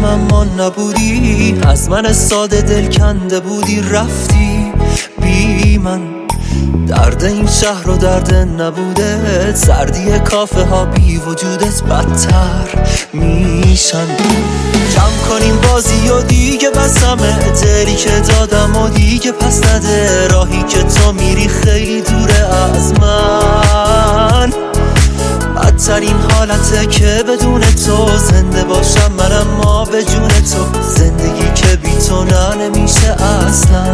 بودم اما نبودی، از من ساده دل کنده بودی رفتی بی من. درد این شهر و درد نبوده، سردی کافه ها بی وجودت بدتر میشن. جمع کنیم بازی و دیگه بسمه، دلی که دادم و دیگه پس نده. راهی که تو میری خیلی دوره از من، بدترین حالته که بدون تو زنده باشم من، اما به جون تو زندگی که بی تو نمیشه اصلا.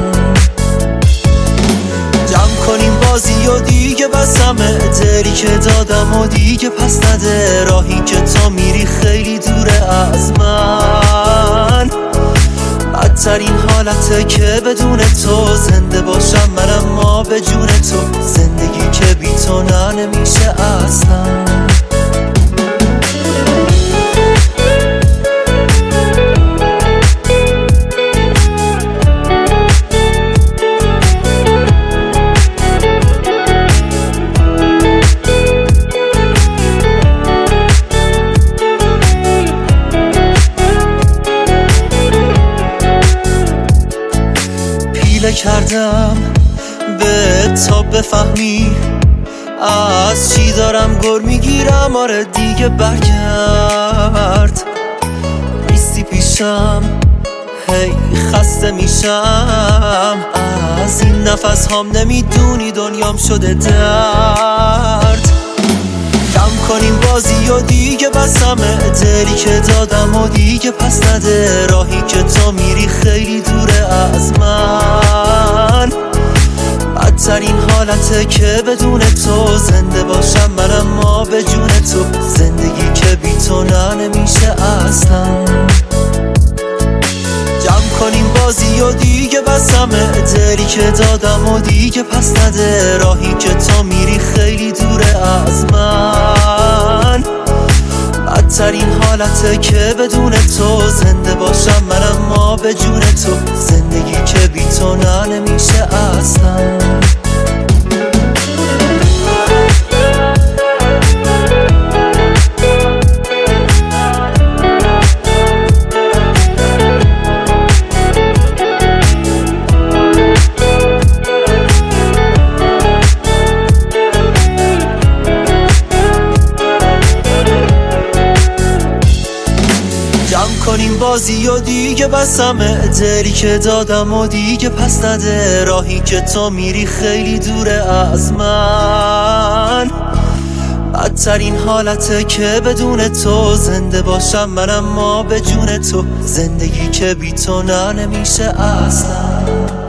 جمع کنیم بازی و دیگه بسمه، دلی که دادم و دیگه پس نده. راهی که تو میری خیلی دوره از من، بدترین حالته که بدون تو زنده باشم من، اما به جون تو زندگی که بی تو نمیشه اصلا. کردم به تا بفهمی از چی دارم گر میگیرم. آره دیگه برگرد، نیستی پیشم، هی خسته میشم از این نفس هام. نمیدونی دنیام شده درد. کم کنیم بازی و دیگه بسمه، دلی که دادم و دیگه پس نده. راهی که تو میری خیلی دوره از من، بدترین حالته که بدون تو زنده باشم من، اما به جون تو زندگی که بی تو نمیشه اصلا. جمع کنیم بازی و دیگه بسمه، دلی که دادم و دیگه پس نده. راهی که تو میری خیلی دوره از من، بدترین حالته که بدون تو زنده باشم من، اما به جون تو زندگی که بی تو نمیشه اصلا. کنیم بازی و دیگه بسمه، دلی که دادم و دیگه پس نده. راهی که تو میری خیلی دوره از من، بدترین حالته که بدون تو زنده باشم من، اما به جون تو زندگی که بی تو نمیشه اصلا.